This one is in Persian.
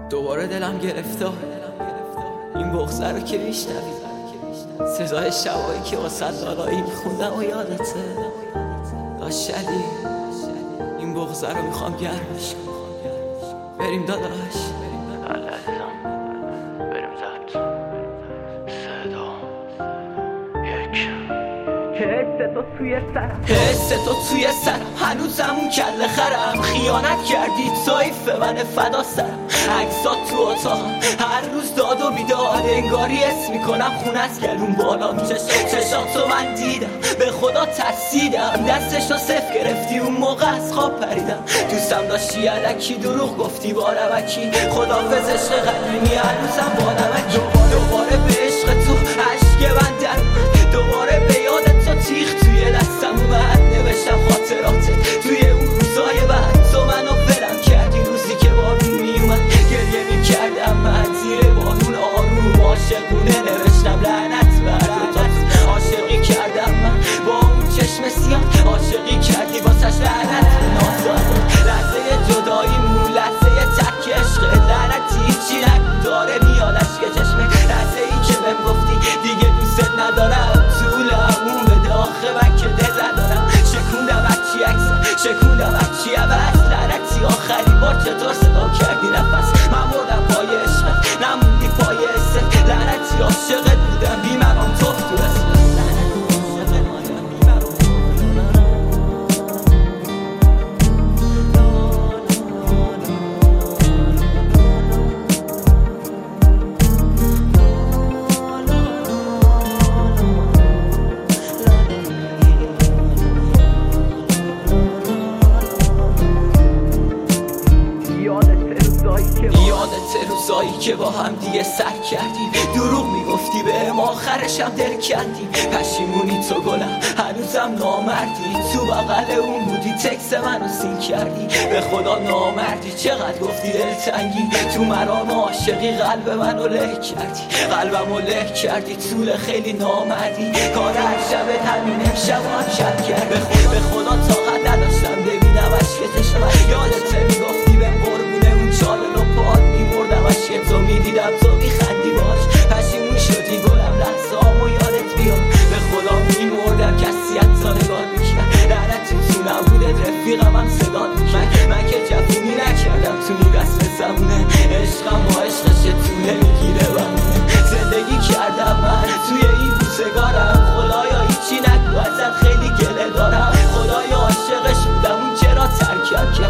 دوباره دلم گرفته این بغضه رو که میشنوی، سزای شبایی که واسه دارایی میخوندم و یادته داشتی. این بغضه رو میخوام گرمش کنم. بریم داداش. بریم زد صدا یک. حس تو توی سرم هنوزم اون کله خرم. خیانت کردی طایف من فدا سرم. عکسات تو اتاقم هر روز داد و بیداد، انگاری اسم میکنم خون از گلون بالا میشه. چشاتو من دیدم به خدا ترسیدم، دستشو صف گرفتی اون موقع از خواب پریدم. دوستم داشتی علکی دروغ گفتی با روکی، خدافظ عشق قدیمی هنوزم با نمکی. دوباره به عشق تو عشق من در دوباره به یادت تو تیغ توی دستم اومد. نوشتم خاطراتت توی اون روزای بعد، تو منو ولم کردی روزی که بارون میومد. گریه میکردم من زیر بارون آروم عاشقونه، نوشتم لعنت بر دوتات. عاشقی کردم من با اون چشم سیاه، عاشقی کردی واسش لعنت به نازاده. لحظه جداییمون لحظه ترک عشق، لعنتی هیچی نگو داره میاد اشک چشمه. لحظه ای که بهم گفتی دیگه دوست ندارم، طولمون بده آخه من که دل ندارم. شکوندم هرچی عکس شکوندم هرچی عوض، لعنتی آخری بار چطور صدا کردی نفس. من بردم پای عشقت نموندی پای حست، لعنتی عاشقت بودم بیمرام توف تو اسمت. یادت روزایی که با هم دیگه سر کردیم، دروغ میگفتی بهم آخرشم دل کندیم. پشیمونی تو گلم هنوزم نامردی، تو بغل اون بودی تکس منو سین کردی. به خدا نامردی چقدر گفتی دلتنگی، تو مرام عاشقی قلب منو له کردی. قلبمو له کردی طول خیلی نامردی، کار هر شبت همین امشب هم شب کرد. به خدا طاقت نداشتم ببینم اشک چشمت. یادت میگفتی به قربونه اون چالن و پاد میمردم، اشک تو میدیدم تو میخندی باش. پشیمون شدی گلم لحظه همو یادت بیاد، به خدا میمردم کسی حتی نگاه میکرد. لعنتی تو نبودت رفیقم هم صدا میکرد. من که جفونی نکردم تو این رسم زمونه، عشقم با عشقش طوله میگیره بمونه. زندگی کردم من توی این روزگارم، خدایا هیچی نگو ازت خیلی گله دارم. خدایا عاشقش بودم اون چرا ترکم کرد.